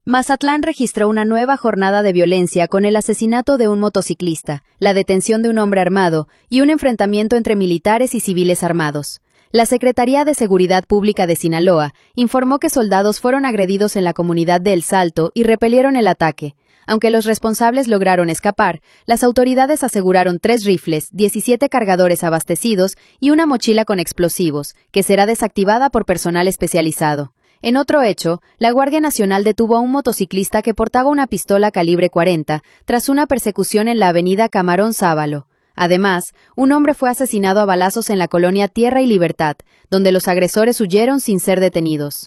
Mazatlán registró una nueva jornada de violencia con el asesinato de un motociclista, la detención de un hombre armado y un enfrentamiento entre militares y civiles armados. La Secretaría de Seguridad Pública de Sinaloa informó que soldados fueron agredidos en la comunidad de El Salto y repelieron el ataque. Aunque los responsables lograron escapar, las autoridades aseguraron 3 rifles, 17 cargadores abastecidos y una mochila con explosivos, que será desactivada por personal especializado. En otro hecho, la Guardia Nacional detuvo a un motociclista que portaba una pistola calibre 40 tras una persecución en la avenida Camarón Sábalo. Además, un hombre fue asesinado a balazos en la colonia Tierra y Libertad, donde los agresores huyeron sin ser detenidos.